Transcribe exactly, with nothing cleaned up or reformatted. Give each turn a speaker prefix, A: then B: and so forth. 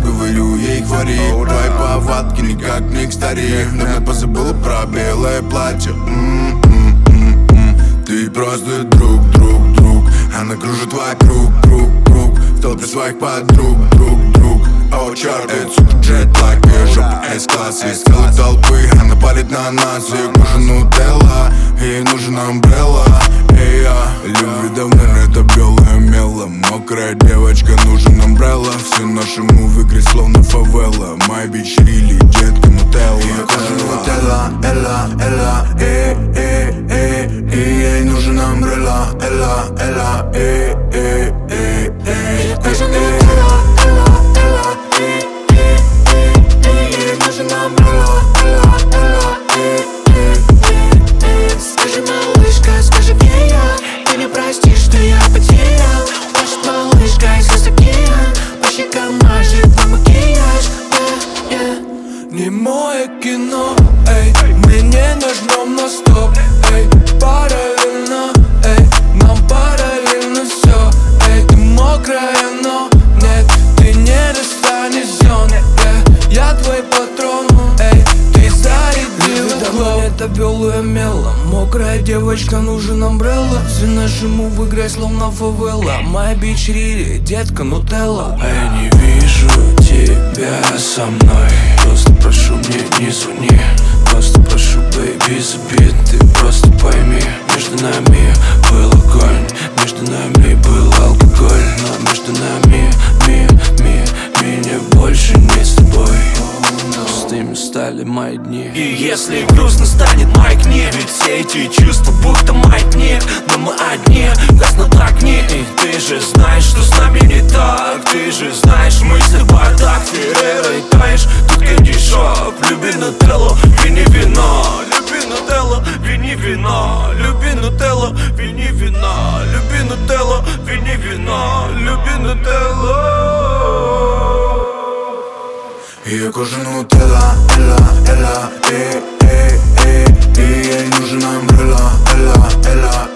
A: говорю ей хвори. Твои повадки никак не к старик. Давно позабыла про белое платье. М-м-м-м. Ты просто друг, друг, друг. Она кружит вокруг, круг, круг. В толпе своих подруг, друг, друг. О, черт, это супер джетлаг. Ее жопа S-класс, из целой толпы. Она палит на нас, ей кожа нутелла. Ей нужен амбрелла. Эй, я любви давно, это белое мело. Мокрая девочка, нужен амбрелла. Все наши мувы игры словно фавела. My bitch really, детка нутелла. Ее кожа нутелла, элла, элла, эй, эй, эй. И ей нужен амбрелла, элла, элла, эй, эй, эй, эй.
B: Ее кожа нутелла, элла, элла, эй, эй, эй, эй. Ей нужен амбрелла, элла, элла, эй, эй, эй, эй. Скажи, малышка, скажи, где я? Ты не простишь, что я потерял. Может, малышка из океан. По щекам мажет мой макияж, yeah, yeah.
C: Не мое кино, эй. Мы не нажмем на стоп, эй. Параллельно, эй. Нам параллельно все, эй. Ты мокрая, но нет, ты не достанешь зон, yeah. Я твой патрон, эй. Ты зарядила давно, это белое мело. Мокрая девочка, нужен амбрелла. Все наши мувы играй словно фавела. My bitch really, детка нутелла. А я не вижу тебя со мной. Просто прошу, мне не звони. Просто прошу, baby, забей. Ты просто пойми, между нами был огонь. Между нами был алкоголь. Но между нами, ми, ми, меня больше не с тобой. Пустыми стали мои дни.
D: И если грустно станет, маякни. Ведь все эти чувства будто маятник. Но мы одни, газ на окне. И ты же знаешь, что с нами не так. Ты же знаешь, мы с тобой так. Феррера и таешь, тут кэндишоп. Люби нутеллу, вини вино. Люби нутеллу, вини вино. Люби нутеллу, вини вино. Люби нутеллу, вини вино. Люби нутеллу.
A: Ее кожа нутелла, элла, элла, эй, эй, эй. И ей нужен амбрелла, элла, элла,